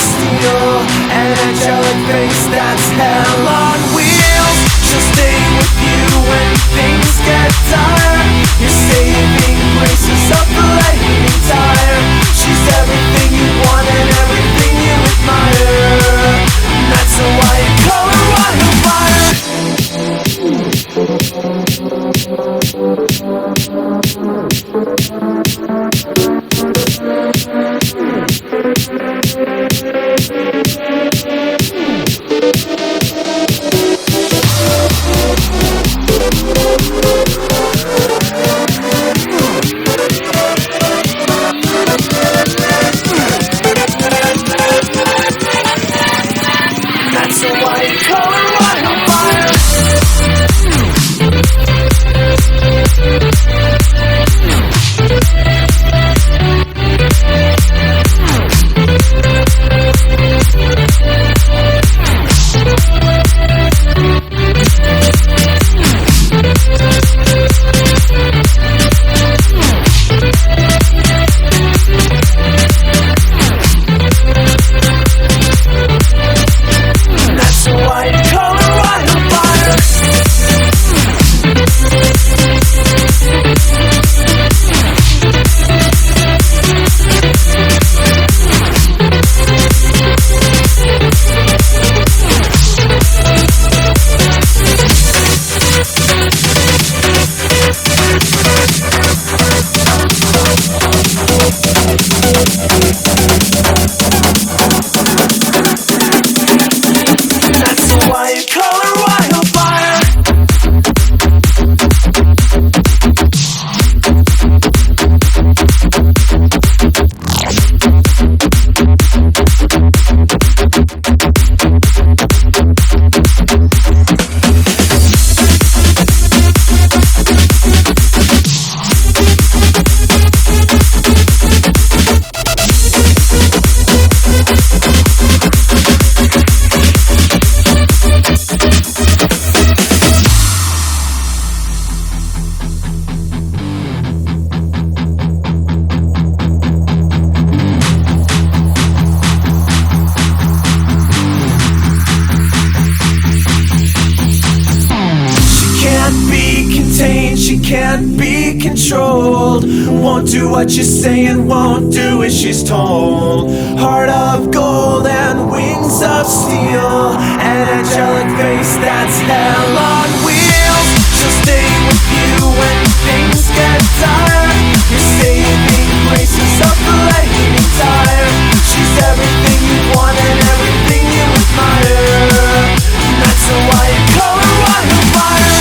steel, an angelic face that's hell on wheels. She'll stay with you when things get dire. Your saving grace is a flaming tire. She's everything you want and everything you admire. And that's a white collar wildfire. That's a white collar wildfire. That's a white collar wildfire. That's a white collar wildfire. She can't be controlled. Won't do what you say and won't do as she's told. Heart of gold and wings of steel, an angelic face that's hell on wheels. She'll stay with you when things get dire. Your saving grace is a flaming tire. She's everything you want and everything you admire. And that's a white collar wildfire.